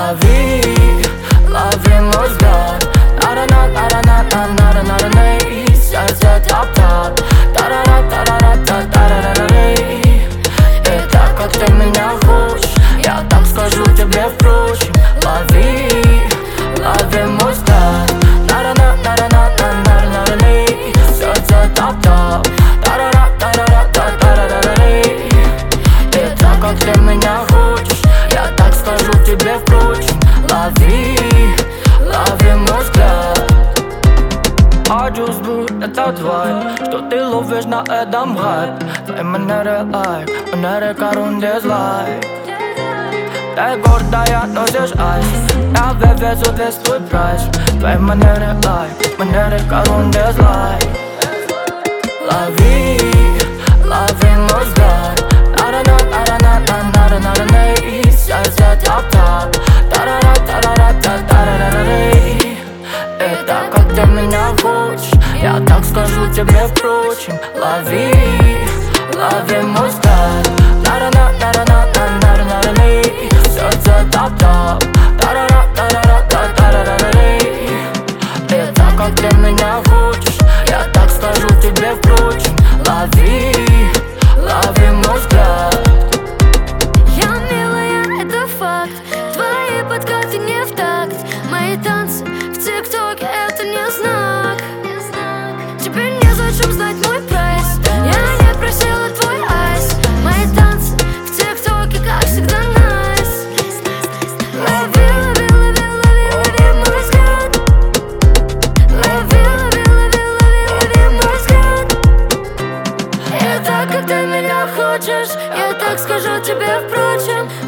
лови, лови мой взгляд. На-на-на-на-на-на-на-на-на-на-на. Сердце топ-топ. Та-ра-ра-та-ра-ра-та-та-ра-ра-ра. И так как ты меня хочешь, я так скажу тебе впрочем. Лови, лови мой взгляд. На-на-на-на-на-на-на-на-на-на. Сердце топ-топ. Та-ра-ра-та-ра-ра-та-та-ра-ра-ра. И так как ты меня хочешь, я так скажу тебе впрочем. Лови, лови мой взгляд. I just будь это твой, что ты ловишь на этом хайп. Твои манеры лайк, манеры корун дизлайк. Ты гордая, носишь айс, я вывезу весь твой прайс. Твои манеры лайк, манеры корун дизлайк. Лови, лови мой взгляд. На-на-на-на-на-на-на-на-на-на. Сердце топ-топ. Та-ра-ра-та-ра-ра-та-та-ра-ра-ра. И так как ты меня хочешь, я так скажу тебе впрочем. Лови, лови мой взгляд. На-на-на-на-на-на-на-на-на. Сердце топ-топ. Та-ра-ра-та-ра-ра-та-та-ра-ра-ра. И так как ты меня хочешь, я так скажу тебе впрочем. Лови, лови мой взгляд. Я милая, это факт. Твои подкаты не в такт. Мои танцы в ТикТоке — это не знак. Тебе незачем знать мой прайс. Я не просила твой айс. Мои танцы в ТикТоке, как всегда, найс. Лови, лови, лови, лови, лови мой взгляд. Лови, лови, лови, лови, лови мой взгляд. И так как ты меня хочешь, я так скажу тебе впрочем.